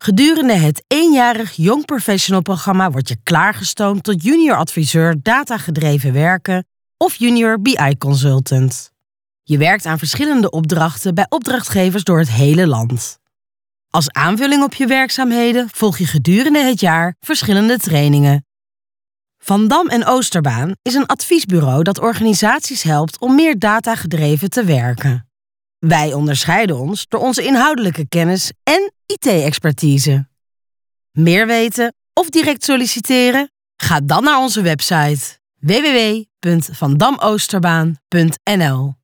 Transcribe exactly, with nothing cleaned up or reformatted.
Gedurende het eenjarig Young Professional programma word je klaargestoomd tot junior adviseur datagedreven werken of junior B I consultant. Je werkt aan verschillende opdrachten bij opdrachtgevers door het hele land. Als aanvulling op je werkzaamheden volg je gedurende het jaar verschillende trainingen. Van Dam en Oosterbaan is een adviesbureau dat organisaties helpt om meer datagedreven te werken. Wij onderscheiden ons door onze inhoudelijke kennis en I T-expertise. Meer weten of direct solliciteren? Ga dan naar onze website w w w punt van dam oosterbaan punt n l.